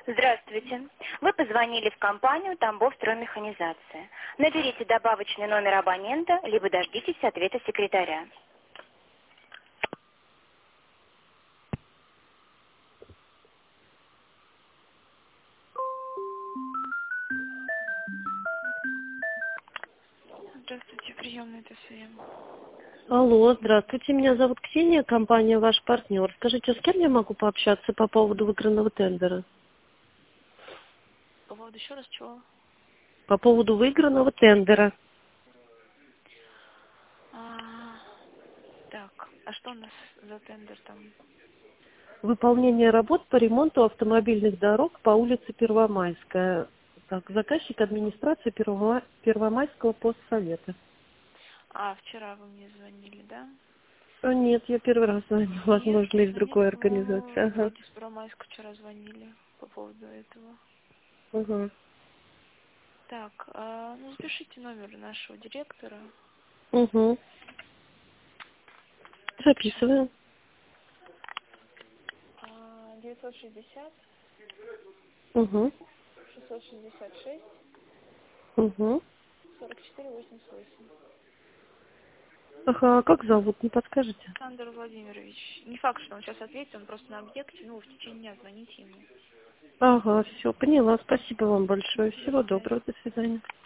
Здравствуйте. Вы позвонили в компанию «Тамбов строймеханизация». Наберите добавочный номер абонента, либо дождитесь ответа секретаря. Здравствуйте, приемная ТСМ. Алло, здравствуйте, меня зовут Ксения, компания «Ваш партнер». Скажите, с кем я могу пообщаться по поводу выигранного тендера? По поводу еще раз чего? По поводу выигранного тендера. А, так, а что у нас за тендер там? Выполнение работ по ремонту автомобильных дорог по улице Первомайская. Так, заказчик администрации Первомайского постсовета. А, вчера вы мне звонили, да? Нет, я первый раз звоню, Нет, возможно, из мне, другой организации. по-моему, Ага. вроде с Первомайска вчера звонили по поводу этого. Угу. Так, ну запишите номер нашего директора. Угу. Сейчас. Записываем. 960 Угу. 666 Угу. 4488. Ага, а как зовут, не подскажете? Александр Владимирович. Не факт, что он сейчас ответит, он просто на объекте, ну, в течение дня звоните ему. Ага, все, поняла. Спасибо вам большое. До Всего свидания. доброго. До свидания.